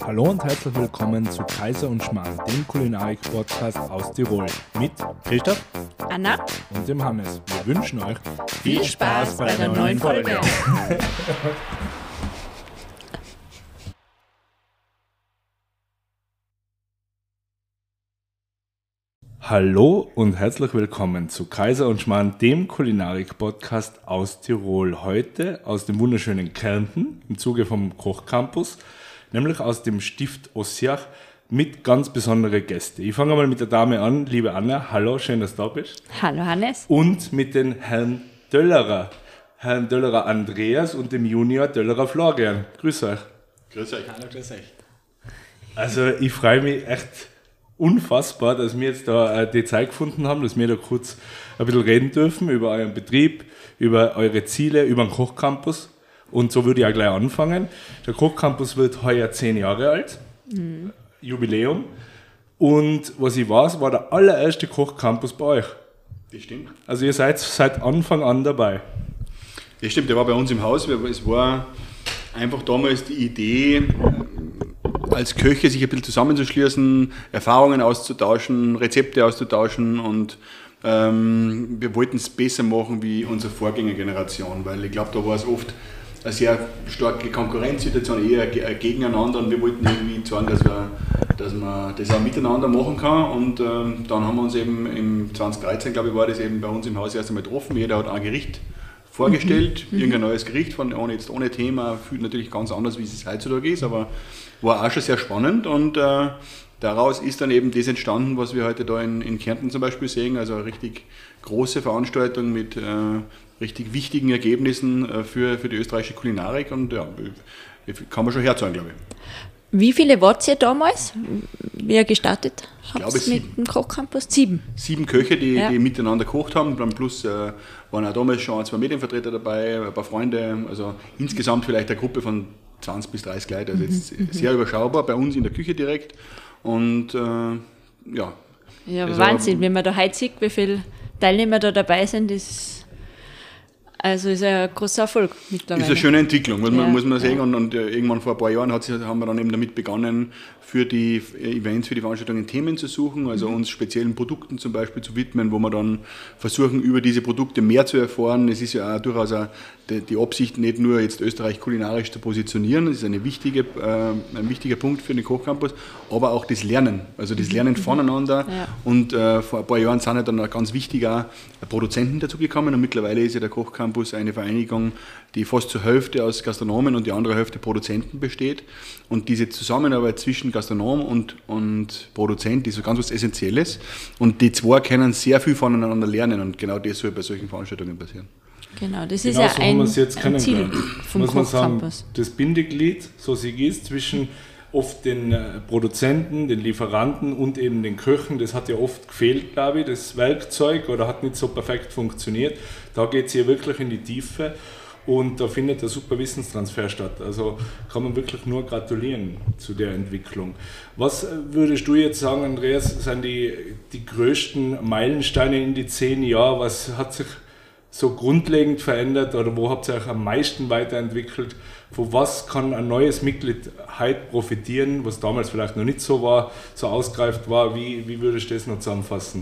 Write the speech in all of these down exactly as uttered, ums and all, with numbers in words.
Hallo und herzlich willkommen zu Kaiser und Schmarrn, dem Kulinarik-Podcast aus Tirol mit Christoph, Anna und dem Hannes. Wir wünschen euch viel Spaß bei der neuen Folge. Hallo und herzlich willkommen zu Kaiser und Schmarrn, dem Kulinarik-Podcast aus Tirol. Heute aus dem wunderschönen Kärnten im Zuge vom Kochcampus, nämlich aus dem Stift Ossiach mit ganz besonderen Gästen. Ich fange mal mit der Dame an, liebe Anna. Hallo, schön, dass du da bist. Hallo Hannes. Und mit den Herrn Döllerer, Herrn Döllerer Andreas und dem Junior Döllerer Florian. Grüß euch. Grüß euch. Hallo, grüß euch. Also ich freue mich echt unfassbar, dass wir jetzt da die Zeit gefunden haben, dass wir da kurz ein bisschen reden dürfen über euren Betrieb, über eure Ziele, über den Kochcampus. Und so würde ich auch gleich anfangen. Der Kochcampus wird heuer zehn Jahre alt, mhm. Jubiläum. Und was ich weiß, war der allererste Kochcampus bei euch. Das stimmt. Also ihr seid seit Anfang an dabei. Das stimmt, der war bei uns im Haus. Es war einfach damals die Idee, als Köche sich ein bisschen zusammenzuschließen, Erfahrungen auszutauschen, Rezepte auszutauschen, und ähm, wir wollten es besser machen wie unsere Vorgängergeneration, weil ich glaube, da war es oft eine sehr starke Konkurrenzsituation, eher gegeneinander, und wir wollten irgendwie zeigen, dass, wir, dass man das auch miteinander machen kann, und ähm, dann haben wir uns eben im zwanzig dreizehn, glaube ich, war das eben bei uns im Haus erst einmal getroffen. Jeder hat ein Gericht vorgestellt, mhm. irgendein neues Gericht, von, ohne, jetzt ohne Thema, fühlt natürlich ganz anders, wie es heutzutage ist, aber war auch schon sehr spannend, und äh, daraus ist dann eben das entstanden, was wir heute da in, in Kärnten zum Beispiel sehen, also eine richtig große Veranstaltung mit äh, richtig wichtigen Ergebnissen äh, für, für die österreichische Kulinarik, und ja, kann man schon herzeigen, glaube ich. Wie viele wart ihr damals, wie ihr gestartet habt glaube, mit sieben. dem Kochcampus? Sieben. Sieben Köche, die, ja. die miteinander gekocht haben, dann plus äh, waren auch damals schon ein, zwei Medienvertreter dabei, ein paar Freunde, also insgesamt vielleicht eine Gruppe von zwanzig bis dreißig Leute, also jetzt mhm. sehr überschaubar, bei uns in der Küche direkt, und äh, ja. Ja, also Wahnsinn, wenn man da heute sieht, wie viele Teilnehmer da dabei sind, ist also ist ein großer Erfolg mittlerweile. Ist eine schöne Entwicklung, muss man, ja, muss man sagen. ja. Und, und irgendwann vor ein paar Jahren hat sich, haben wir dann eben damit begonnen, für die Events, für die Veranstaltungen Themen zu suchen, also uns speziellen Produkten zum Beispiel zu widmen, wo wir dann versuchen, über diese Produkte mehr zu erfahren. Es ist ja auch durchaus auch die, die Absicht, nicht nur jetzt Österreich kulinarisch zu positionieren, das ist eine wichtige, äh, ein wichtiger Punkt für den Kochcampus, aber auch das Lernen, also das Lernen voneinander. Ja. Und äh, vor ein paar Jahren sind ja dann auch ganz wichtig auch Produzenten dazugekommen, und mittlerweile ist ja der Kochcampus eine Vereinigung, die fast zur Hälfte aus Gastronomen und die andere Hälfte Produzenten besteht. Und diese Zusammenarbeit zwischen Gastronom und, und Produzent ist so ganz was Essentielles. Und die zwei können sehr viel voneinander lernen, und genau das soll bei solchen Veranstaltungen passieren. Genau, das genau ist so ja ein, jetzt ein Ziel vom muss man sagen, Kochcampus. Das Bindeglied, so sie ist, zwischen oft den Produzenten, den Lieferanten und eben den Köchen, das hat ja oft gefehlt, glaube ich, das Werkzeug, oder hat nicht so perfekt funktioniert. Da geht es hier wirklich in die Tiefe. Und da findet der super Wissenstransfer statt. Also kann man wirklich nur gratulieren zu der Entwicklung. Was würdest du jetzt sagen, Andreas, sind die, die größten Meilensteine in die zehn Jahre? Was hat sich so grundlegend verändert, oder wo habt ihr euch am meisten weiterentwickelt? Von was kann ein neues Mitglied heute profitieren, was damals vielleicht noch nicht so war, so ausgereift war? Wie, wie würdest du das noch zusammenfassen?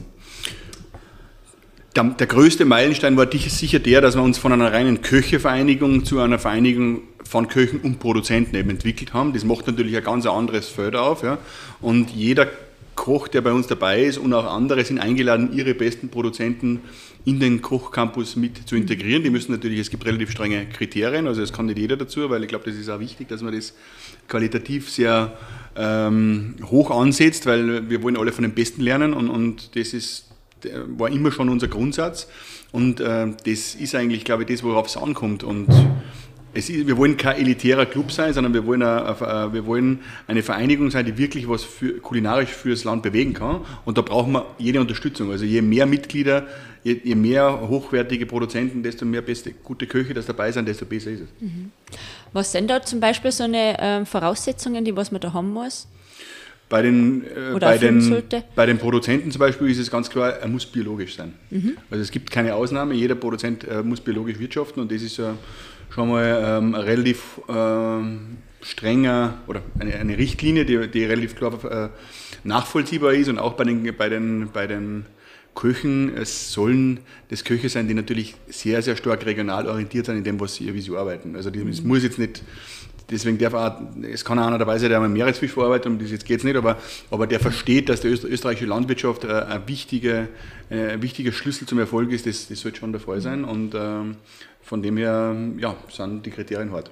Der, der größte Meilenstein war sicher der, dass wir uns von einer reinen Köchevereinigung zu einer Vereinigung von Köchen und Produzenten eben entwickelt haben. Das macht natürlich ein ganz anderes Feld auf. Ja. Und jeder Koch, der bei uns dabei ist, und auch andere sind eingeladen, ihre besten Produzenten in den Kochcampus mit zu integrieren. Die müssen natürlich, es gibt relativ strenge Kriterien, also es kann nicht jeder dazu, weil ich glaube, das ist auch wichtig, dass man das qualitativ sehr ähm, hoch ansetzt, weil wir wollen alle von den Besten lernen, und, und das ist war immer schon unser Grundsatz, und äh, das ist eigentlich, glaube ich, das, worauf es ankommt. Und es ist, wir wollen kein elitärer Club sein, sondern wir wollen, eine, wir wollen eine Vereinigung sein, die wirklich was für, kulinarisch für das Land bewegen kann, und da brauchen wir jede Unterstützung. Also je mehr Mitglieder, je, je mehr hochwertige Produzenten, desto mehr beste, gute Köche, das dabei sind, desto besser ist es. Mhm. Was sind da zum Beispiel so eine äh, Voraussetzungen, die was man da haben muss? Bei den, äh, Oder bei, den, sollte. bei den Produzenten zum Beispiel ist es ganz klar, er muss biologisch sein. Mhm. Also es gibt keine Ausnahme, jeder Produzent äh, muss biologisch wirtschaften und das ist äh, schon mal ähm, ein relativ ähm, strenger oder eine, eine Richtlinie, die, die relativ klar äh, nachvollziehbar ist und auch bei den, bei den, bei den Köchen, es sollen das Köche sein, die natürlich sehr, sehr stark regional orientiert sind in dem, was sie, wie sie arbeiten. Also es muss jetzt nicht, deswegen darf auch, es kann auch einer dabei sein, der am Meeresfisch verarbeitet, um das jetzt geht es nicht, aber, aber der versteht, dass die österreichische Landwirtschaft äh, ein, wichtige, äh, ein wichtiger Schlüssel zum Erfolg ist, das, das sollte schon der Fall sein und ähm, von dem her ja, sind die Kriterien hart.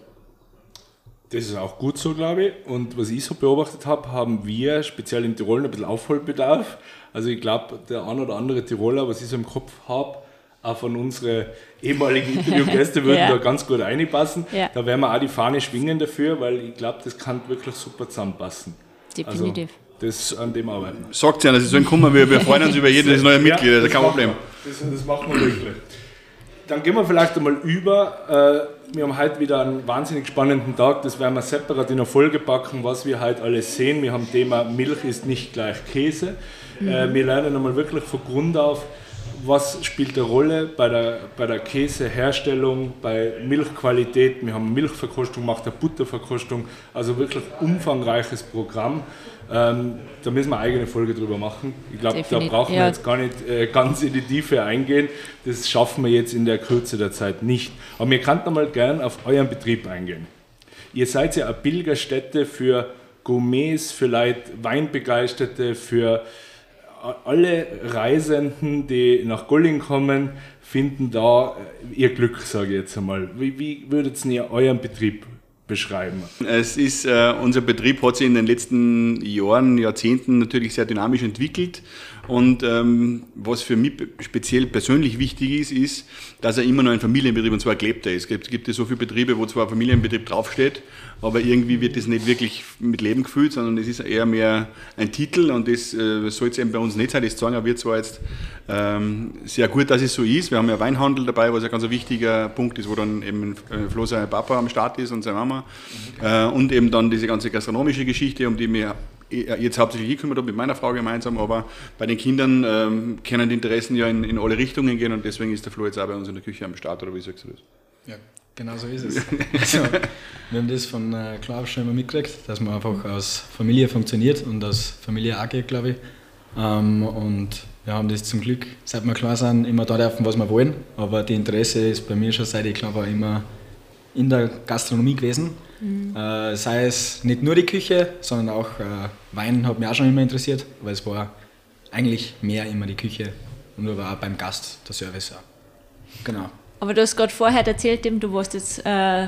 Das ist auch gut so, glaube ich. Und was ich so beobachtet habe, haben wir speziell in Tirol ein bisschen Aufholbedarf. Also ich glaube, der ein oder andere Tiroler, was ich so im Kopf habe, auch von unseren ehemaligen Interviewgästen würden ja. da ganz gut reinpassen. Ja. Da werden wir auch die Fahne schwingen dafür, weil ich glaube, das kann wirklich super zusammenpassen. Definitiv. Also, das an dem arbeiten. Sagt ja, dass sie sollen kommen, wir, wir freuen uns über jedes neue Mitglied, ja, das ist kein Problem. Das, das machen wir wirklich. Dann gehen wir vielleicht einmal über. Wir haben heute wieder einen wahnsinnig spannenden Tag. Das werden wir separat in eine Folge packen, was wir heute alles sehen. Wir haben Thema Milch ist nicht gleich Käse. Mhm. Wir lernen einmal wirklich von Grund auf, was spielt eine Rolle bei der, bei der Käseherstellung, bei Milchqualität. Wir haben Milchverkostung gemacht, eine Butterverkostung. Also wirklich umfangreiches Programm. Ähm, da müssen wir eine eigene Folge drüber machen. Ich glaube, da brauchen wir ja. jetzt gar nicht äh, ganz in die Tiefe eingehen. Das schaffen wir jetzt in der Kürze der Zeit nicht. Aber wir könnten mal gern auf euren Betrieb eingehen. Ihr seid ja eine Pilgerstätte für Gourmets, für Leute, Weinbegeisterte, für alle Reisenden, die nach Golling kommen, finden da ihr Glück, sage ich jetzt einmal. Wie, wie würdet ihr euren Betrieb beschreiben? Es ist, äh, unser Betrieb hat sich in den letzten Jahren, Jahrzehnten natürlich sehr dynamisch entwickelt und ähm, was für mich speziell persönlich wichtig ist, ist, dass er immer noch ein Familienbetrieb und zwar ein gelebter ist. Es gibt, gibt es so viele Betriebe, wo zwar ein Familienbetrieb draufsteht, aber irgendwie wird das nicht wirklich mit Leben gefüllt, sondern es ist eher mehr ein Titel und das äh, soll es eben bei uns nicht sein. Das sagen wir zwar jetzt ähm, sehr gut, dass es so ist. Wir haben ja Weinhandel dabei, was ein ganz wichtiger Punkt ist, wo dann eben Flo sein Papa am Start ist und seine Mama. Mhm. Äh, und eben dann diese ganze gastronomische Geschichte, um die wir jetzt hauptsächlich ich kümmere, mit meiner Frau gemeinsam, aber bei den Kindern ähm, können die Interessen ja in, in alle Richtungen gehen und deswegen ist der Flo jetzt auch bei uns in der Küche am Start, oder wie sagst du das? Ja, genau so ist es. Also, wir haben das von äh, klar schon immer mitgekriegt, dass man einfach aus Familie funktioniert und aus Familie auch geht, glaube ich. Ähm, und wir haben das zum Glück, seit wir klar sind, immer da dürfen, was wir wollen, aber die Interesse ist bei mir schon seit ich klar war immer in der Gastronomie gewesen. Mhm. Äh, sei es nicht nur die Küche, sondern auch äh, Wein hat mich auch schon immer interessiert, weil es war eigentlich mehr immer die Küche und aber auch beim Gast der Service auch. Genau. Aber du hast gerade vorher erzählt, du warst jetzt äh,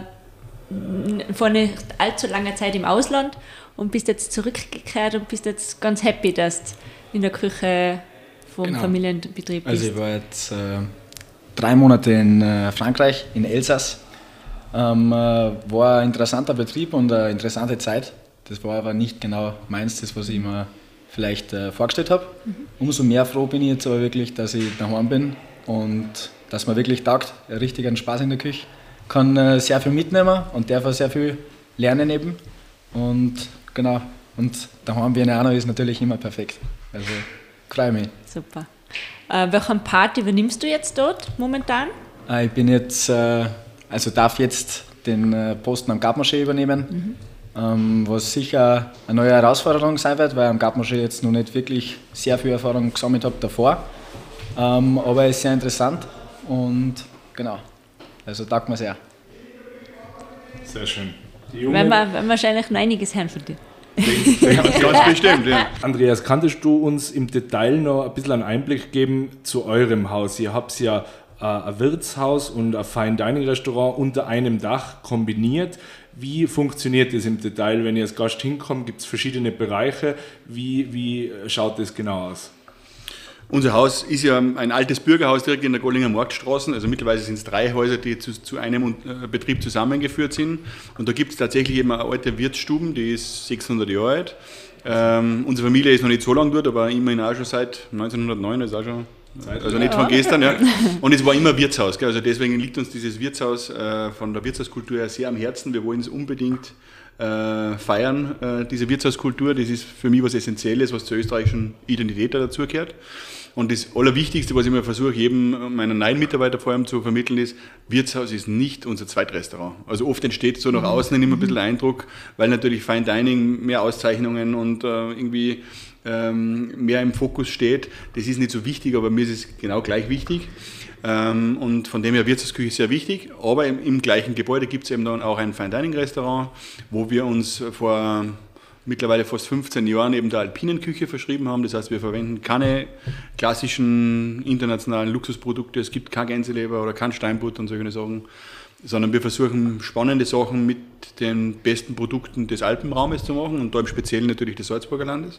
vor nicht allzu langer Zeit im Ausland und bist jetzt zurückgekehrt und bist jetzt ganz happy, dass du in der Küche vom genau. Familienbetrieb bist. Also ich war jetzt äh, drei Monate in äh, Frankreich, in Elsass. Ähm, äh, war ein interessanter Betrieb und eine interessante Zeit. Das war aber nicht genau meins, das was ich mir vielleicht äh, vorgestellt habe. Mhm. Umso mehr froh bin ich jetzt aber wirklich, dass ich daheim bin und dass man wirklich taugt, richtig einen Spaß in der Küche. Kann äh, sehr viel mitnehmen und darf auch sehr viel lernen eben. Und genau, und daheim wie auch noch ist natürlich immer perfekt. Also freue mich. Super. Äh, welchen Part übernimmst du jetzt dort momentan? Äh, ich bin jetzt, äh, also darf jetzt den äh, Posten am Gartenmarché übernehmen. Mhm. Ähm, was sicher eine neue Herausforderung sein wird, weil am Gartenmarché jetzt noch nicht wirklich sehr viel Erfahrung gesammelt habe davor. Ähm, aber es ist sehr interessant und genau, also taugt mir sehr. Sehr schön. Die Wenn wir, wenn wahrscheinlich noch einiges hören von dir. Ganz bestimmt, ja. Andreas, kannst du uns im Detail noch ein bisschen einen Einblick geben zu eurem Haus? Ihr habt ja äh, ein Wirtshaus und ein Fine Dining Restaurant unter einem Dach kombiniert. Wie funktioniert das im Detail, wenn ihr als Gast hinkommt? Gibt es verschiedene Bereiche? Wie, wie schaut das genau aus? Unser Haus ist ja ein altes Bürgerhaus direkt in der Gollinger Marktstraße. Also mittlerweile sind es drei Häuser, die zu, zu einem Betrieb zusammengeführt sind. Und da gibt es tatsächlich eben eine alte Wirtsstube, die ist sechshundert Jahre alt. Ähm, unsere Familie ist noch nicht so lange dort, aber immerhin auch schon seit neunzehnhundertneun, das ist auch schon, also nicht von gestern. Ja. Und es war immer Wirtshaus, gell? Also deswegen liegt uns dieses Wirtshaus äh, von der Wirtshauskultur her sehr am Herzen. Wir wollen es unbedingt äh, feiern, äh, diese Wirtshauskultur. Das ist für mich was Essentielles, was zur österreichischen Identität dazugehört. Und das Allerwichtigste, was ich mir versuche, jedem meiner neuen Mitarbeiter vor allem zu vermitteln, ist, Wirtshaus ist nicht unser Zweitrestaurant. Also oft entsteht so nach außen immer ein bisschen Eindruck, weil natürlich Fine Dining mehr Auszeichnungen und äh, irgendwie ähm, mehr im Fokus steht. Das ist nicht so wichtig, aber mir ist es genau gleich wichtig. Ähm, und von dem her Wirtshausküche ist sehr wichtig. Aber im, im gleichen Gebäude gibt es eben dann auch ein Fine Dining Restaurant, wo wir uns vor mittlerweile fast fünfzehn Jahren eben der alpinen Küche verschrieben haben. Das heißt, wir verwenden keine klassischen internationalen Luxusprodukte. Es gibt kein Gänseleber oder kein Steinbutt und solche Sachen, sondern wir versuchen spannende Sachen mit den besten Produkten des Alpenraumes zu machen und da im Speziellen natürlich des Salzburger Landes.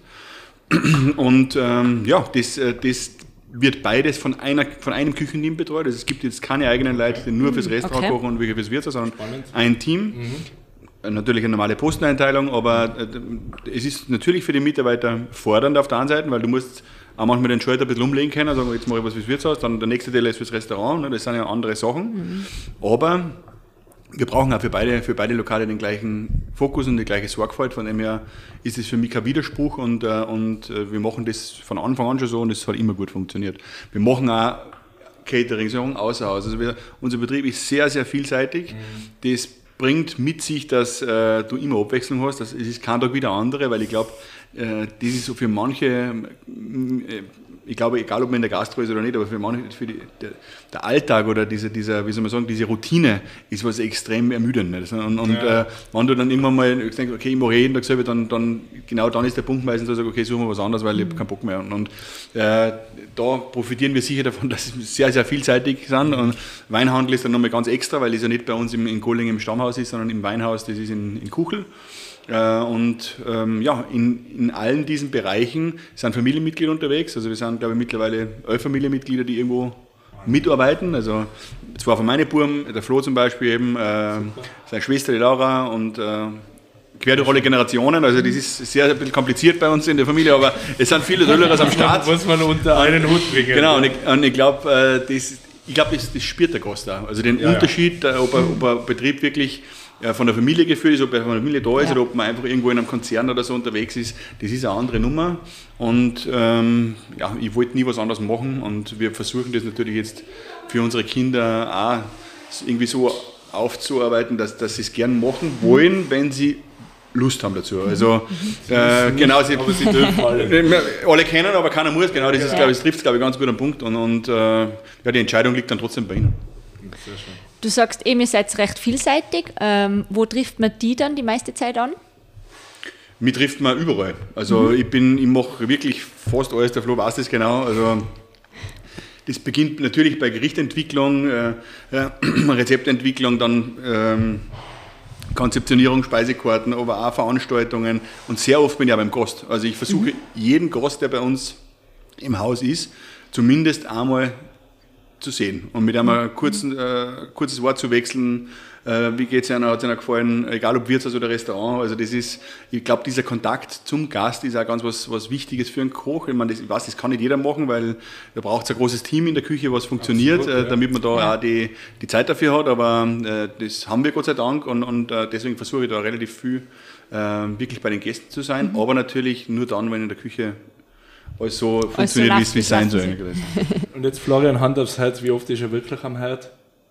Und ähm, ja, das, das wird beides von, einer, von einem Küchenteam betreut. Also es gibt jetzt keine eigenen Leute, die nur fürs Restaurant okay. kochen und welche fürs Wirtshaus, sondern Spannend. ein Team. Mhm. Natürlich eine normale Posteneinteilung, aber es ist natürlich für die Mitarbeiter fordernd auf der einen Seite, weil du musst auch manchmal den Schalter ein bisschen umlegen können, also jetzt mache ich was fürs Wirtshaus, dann der nächste Teil ist fürs Restaurant, das sind ja andere Sachen. Mhm. Aber wir brauchen auch für beide, für beide Lokale den gleichen Fokus und die gleiche Sorgfalt, von dem her ist es für mich kein Widerspruch und, und wir machen das von Anfang an schon so und es hat immer gut funktioniert. Wir machen auch Catering-Sachen außer Haus, also wir, unser Betrieb ist sehr, sehr vielseitig, mhm. das bringt mit sich, dass äh, du immer Abwechslung hast. Das, es ist kein Tag wie der andere, weil ich glaube, äh, das ist so für manche, äh, ich glaube, egal ob man in der Gastro ist oder nicht, aber für manche, für die, der, der Alltag oder diese, dieser, wie soll man sagen, diese Routine ist was extrem Ermüdendes. Und, und ja. äh, wenn du dann irgendwann mal denkst, okay, ich mache jeden Tag selber, dann, dann, genau dann ist der Punkt meistens, dass ich sage, okay, suchen wir was anderes, weil ich habe keinen Bock mehr. Und, und äh, da profitieren wir sicher davon, dass wir sehr, sehr vielseitig sind. Und Weinhandel ist dann nochmal ganz extra, weil es ja nicht bei uns im, in Golling im Stammhaus ist, sondern im Weinhaus, das ist in, in Kuchel. Und ähm, ja, in, in allen diesen Bereichen sind Familienmitglieder unterwegs. Also wir sind, glaube ich, mittlerweile elf Familienmitglieder, die irgendwo mitarbeiten. Also zwar von meinen Buben, der Flo zum Beispiel eben, äh, seine Schwester die Laura und äh, quer durch alle Generationen. Also das ist sehr ein bisschen kompliziert bei uns in der Familie, aber es sind viele Döllers am Start. Muss man unter einen Hut bringen. Genau, und ich, und ich glaube, äh, das, ich glaub, das, das spürt der Gast auch. Also den ja, Unterschied, ja. Ob, er, ob ein Betrieb wirklich ja, von der Familie geführt ist, ob er von der Familie da ist ja. oder ob man einfach irgendwo in einem Konzern oder so unterwegs ist, das ist eine andere Nummer. Und ähm, ja, ich wollte nie was anderes machen und wir versuchen das natürlich jetzt für unsere Kinder auch irgendwie so aufzuarbeiten, dass, dass sie es gern machen wollen, wenn sie Lust haben dazu. Also äh, genau, sie, aber sie dürfen alle. alle kennen, aber keiner muss. Genau, das, ist, glaube ich, das trifft, glaube ich, ganz gut am Punkt. Und, und äh, ja, die Entscheidung liegt dann trotzdem bei ihnen. Sehr schön. Du sagst eben, ihr seid recht vielseitig. Ähm, wo trifft man die dann die meiste Zeit an? Mich trifft man überall. Also mhm. ich bin, ich mache wirklich fast alles, der Flo weiß das genau. Also das beginnt natürlich bei Gerichtentwicklung, äh, äh, Rezeptentwicklung, dann ähm, Konzeptionierung, Speisekarten, aber auch Veranstaltungen und sehr oft bin ich auch beim Gast. Also ich versuche mhm. jeden Gast, der bei uns im Haus ist, zumindest einmal zu sehen und mit einem mhm. kurzen, äh, kurzes Wort zu wechseln, äh, wie geht es Ihnen, hat es Ihnen gefallen, egal ob Wirtshaus oder Restaurant, also das ist, ich glaube, dieser Kontakt zum Gast ist auch ganz was, was Wichtiges für einen Koch. Ich meine, das, ich weiß, das kann nicht jeder machen, weil da braucht es ein großes Team in der Küche, was funktioniert, Absolut, äh, ja. damit man da ja. auch die, die Zeit dafür hat, aber äh, das haben wir Gott sei Dank und, und äh, deswegen versuche ich da relativ viel äh, wirklich bei den Gästen zu sein, mhm. aber natürlich nur dann, wenn in der Küche alles so funktioniert, also wie es sein soll. Und jetzt Florian, Hand aufs Herz, wie oft ist er wirklich am Herd?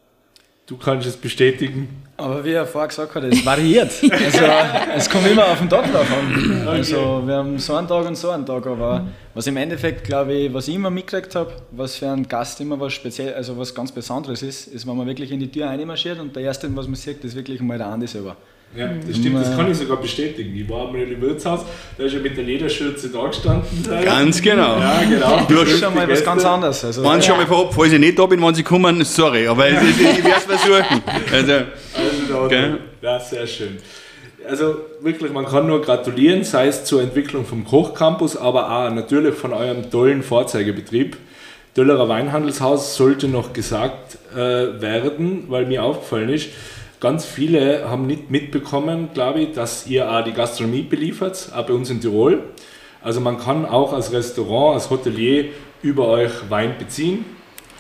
Du kannst es bestätigen. Aber wie er vorher gesagt hat, es variiert. Also es kommt immer auf den Tag drauf an. Also wir haben so einen Tag und so einen Tag, aber was im Endeffekt, glaube ich, was ich immer mitgekriegt habe, was für einen Gast immer was speziell, also was ganz Besonderes ist, ist, wenn man wirklich in die Tür reinmarschiert und der Erste, was man sieht, ist wirklich mal der Andi selber. Ja, das stimmt, das kann ich sogar bestätigen. Ich war einmal im Wirtshaus, da ist er mit der Lederschürze da gestanden. Ganz genau. Ja, genau. Du hast schon mal was ganz anderes. Also, wenn ich schon mal vorab, falls ich nicht da bin, wenn sie kommen, sorry, aber ich, ich werde es versuchen. Also, also okay. Ja, sehr schön. Also wirklich, man kann nur gratulieren, sei es zur Entwicklung vom Kochcampus, aber auch natürlich von eurem tollen Vorzeigebetrieb. Döllerer Weinhandelshaus sollte noch gesagt äh, werden, weil mir aufgefallen ist, ganz viele haben nicht mitbekommen, glaube ich, dass ihr auch die Gastronomie beliefert, auch bei uns in Tirol. Also man kann auch als Restaurant, als Hotelier über euch Wein beziehen.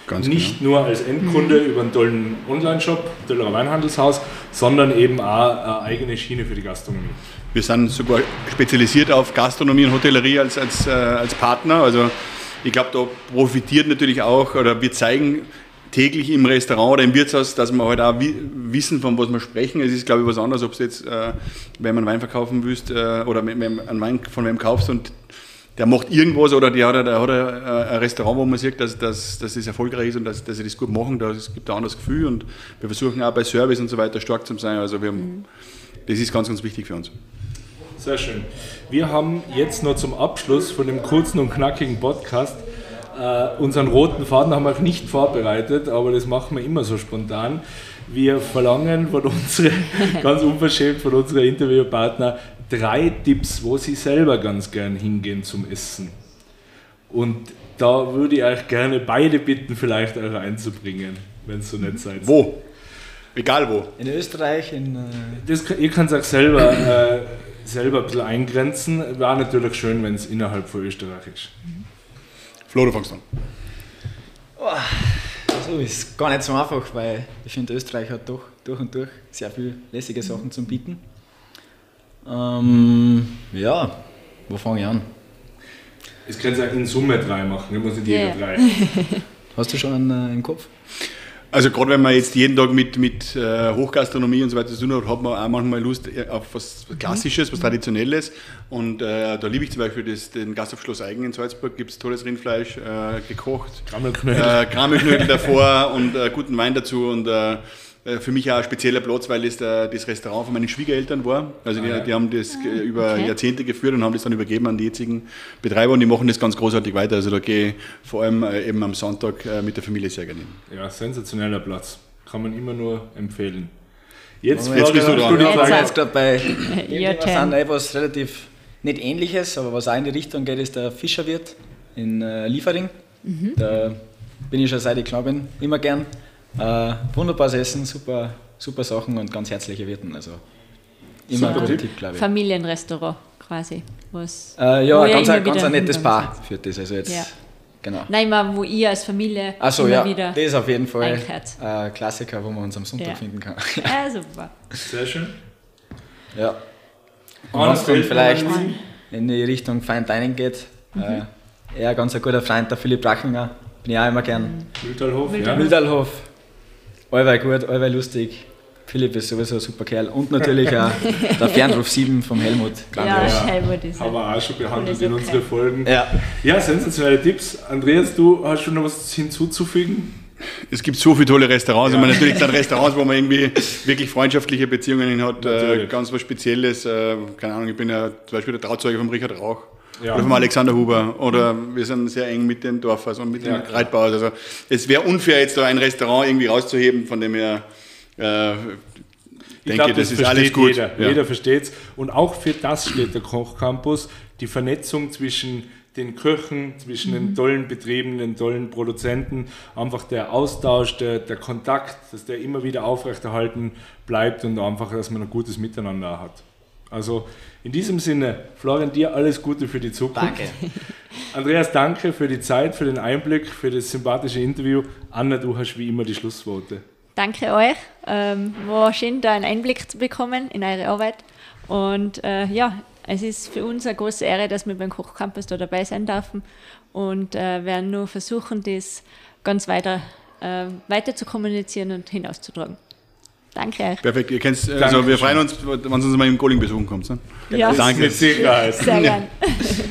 Ganz Nicht genau. nur als Endkunde über einen tollen Online-Shop, Töllerer Weinhandelshaus, sondern eben auch eine eigene Schiene für die Gastronomie. Wir sind sogar spezialisiert auf Gastronomie und Hotellerie als, als, äh, als Partner. Also ich glaube, da profitiert natürlich auch, oder wir zeigen täglich im Restaurant oder im Wirtshaus, dass wir halt auch wi- wissen, von was wir sprechen. Es ist, glaube ich, was anderes, ob du jetzt, äh, wenn man Wein verkaufen willst, äh, oder wenn man einen Wein von wem kaufst und der macht irgendwas oder der hat, der hat ein Restaurant, wo man sieht, dass, dass, dass das erfolgreich ist und dass, dass sie das gut machen. Es gibt ein anderes Gefühl und wir versuchen auch bei Service und so weiter stark zu sein. Also wir haben, das ist ganz, ganz wichtig für uns. Sehr schön. Wir haben jetzt noch zum Abschluss von dem kurzen und knackigen Podcast äh, unseren roten Faden haben wir nicht vorbereitet, aber das machen wir immer so spontan. Wir verlangen von unseren, ganz unverschämt von unseren Interviewpartner, drei Tipps, wo sie selber ganz gern hingehen zum Essen. Und da würde ich euch gerne beide bitten, vielleicht euch einzubringen, wenn es so nett seid. Wo? Egal wo. In Österreich, in. Äh Das, ihr könnt es auch selber, äh, selber ein bisschen eingrenzen. Wäre natürlich schön, wenn es innerhalb von Österreich ist. Flo, du fängst an. Also ist gar nicht so einfach, weil ich finde, Österreich hat doch durch und durch sehr viele lässige Sachen zum Bieten. Ähm, ja, wo fange ich an? Das könnt ihr auch in Summe drei machen, ich muss nicht jeder Ja. drei. Hast du schon einen äh, im Kopf? Also gerade wenn man jetzt jeden Tag mit, mit äh, Hochgastronomie und so weiter zu tun hat, hat man auch manchmal Lust auf was Klassisches, was Traditionelles. Und äh, da liebe ich zum Beispiel das, den Gasthof Schloss Eigen in Salzburg, gibt es tolles Rindfleisch, äh, gekocht, Krammelknödel. äh, Krammelknödel davor und äh, guten Wein dazu. Und äh, für mich auch ein spezieller Platz, weil es der, das Restaurant von meinen Schwiegereltern war. Also die, die haben das ge- über okay. Jahrzehnte geführt und haben das dann übergeben an die jetzigen Betreiber und die machen das ganz großartig weiter. Also da gehe ich vor allem äh, eben am Sonntag äh, mit der Familie sehr gerne hin. Ja, sensationeller Platz. Kann man immer nur empfehlen. Jetzt, Jetzt bist du Florian, dran. die Ja, wir sind Frage. jetzt gerade bei Your was turn. sind etwas relativ nicht Ähnliches, aber was auch in die Richtung geht, ist der Fischerwirt in äh, Liefering. Da bin ich schon seit ich klein bin, immer gern. Äh, wunderbares Essen, super, super Sachen und ganz herzliche Wirten. Also immer Super ein guter Tipp. Tipp, glaube ich. Familienrestaurant quasi. Was, Äh, ja, wo ihr ganz, immer ein, ganz wieder ein nettes hinkommen Paar führt das. Also jetzt, Ja. genau. Nein, ich meine, wo ihr als Familie Achso, immer ja, wieder. das ist auf jeden Fall einkehrt. ein Klassiker, wo man uns am Sonntag Ja. finden kann. Ja, super. Sehr schön. ja. Und Eins wenn es dann fällt mir vielleicht noch ein. in die Richtung Fine Dining geht, äh, er ein ganz ein guter Freund, der Philipp Rachlinger, bin ich auch immer gern. Mühltalhof, ja. Mühltalhof. Mühltalhof, allweil gut, allweil lustig. Philipp ist sowieso ein super Kerl. Und natürlich auch der Fernruf sieben vom Helmut. Ja, Ja. Helmut ist Haben wir auch schon behandelt Cool, in ist okay. unseren Folgen. Ja. Ja, sensationelle Tipps. Andreas, du hast schon noch was hinzuzufügen? Es gibt so viele tolle Restaurants. Ja. Ich meine, natürlich sind Restaurants, wo man irgendwie wirklich freundschaftliche Beziehungen hat, äh, Natürlich. ganz was Spezielles. Äh, keine Ahnung, ich bin ja zum Beispiel der Trauzeuge von Richard Rauch Ja. oder vom Alexander Huber. Oder wir sind sehr eng mit den Dorfers und mit Ja, den klar. Reitbauers. Also es wäre unfair, jetzt da ein Restaurant irgendwie rauszuheben, von dem her äh, Ich denke, glaube, das, ist alles versteht gut. Jeder, Ja. jeder versteht es. Und auch für das steht der Kochcampus, die Vernetzung zwischen den Köchen, zwischen den tollen Betrieben, den tollen Produzenten, einfach der Austausch, der, der Kontakt, dass der immer wieder aufrechterhalten bleibt und einfach, dass man ein gutes Miteinander hat. Also in diesem Sinne, Florian, dir alles Gute für die Zukunft. Danke. Andreas, danke für die Zeit, für den Einblick, für das sympathische Interview. Anna, du hast wie immer die Schlussworte. Danke euch. Ähm, war schön, da einen Einblick zu bekommen in eure Arbeit. Und äh, ja, es ist für uns eine große Ehre, dass wir beim Kochcampus da dabei sein dürfen und äh, werden nur versuchen, das ganz weiter, äh, weiter zu kommunizieren und hinauszutragen. Danke euch. Perfekt, ihr kennt, also Dankeschön. wir freuen uns, wenn Sie uns mal im Golling besuchen kommt. Ne? Ja, Danke. Mit Sicherheit. sehr gern.